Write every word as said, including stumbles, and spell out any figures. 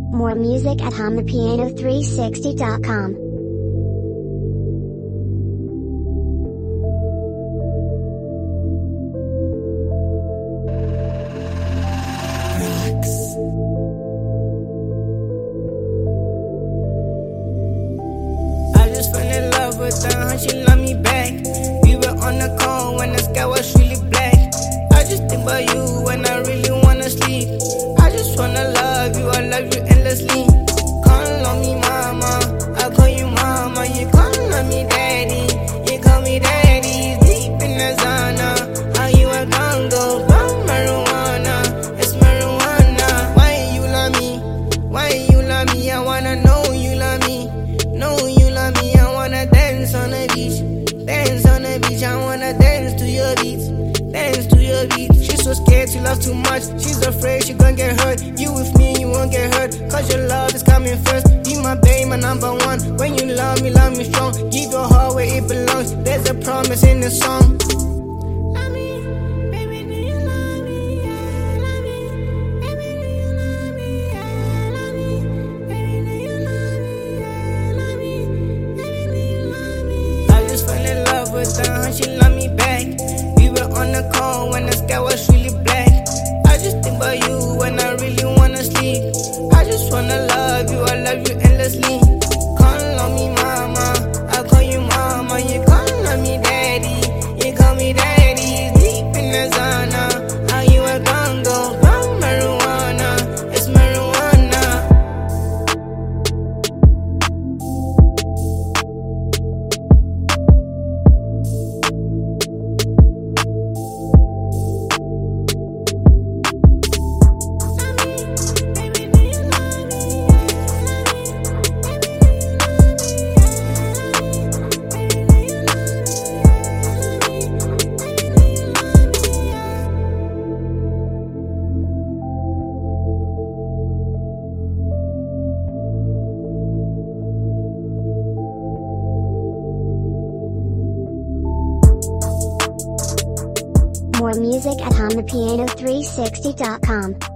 More music at hum the piano three sixty dot com. I just fell in love with her, and she love me back. We were on the call when the sky was really black. I just think about you when I really wanna sleep. I just wanna love you, I love you endlessly. Call on me mama, I call you mama. You call on me daddy, you call me daddy. Deep in the zona, how you a Congo? From marijuana, it's marijuana. Why you love me? Why you love me? I wanna know you love me. Know you love me, I wanna dance on the beach. Dance on the beach, I wanna dance to your beats. Dance to your beats. She's so scared to love too much. She's afraid she gon' get hurt. You with me, you won't get hurt. Cause your love is coming first. Be my babe, my number one. When you love me, love me strong. Give your heart where it belongs. There's a promise in the song. Love me, baby, do you love me? Yeah, love me. Baby, do you love me? Yeah, love me. Baby, do you love me? Yeah, love me. Baby, do you love me? I just fell in love with her, and she love me back. We were on the call when the sky was really black. I just think about you when I really wanna sleep. I just wanna love you, I love you endlessly. Call on me mama, I call you mama. You call on me daddy, you call me daddy. Deep in the zona, how you a Congo? From marijuana, it's marijuana. More music at hum the piano three sixty dot com.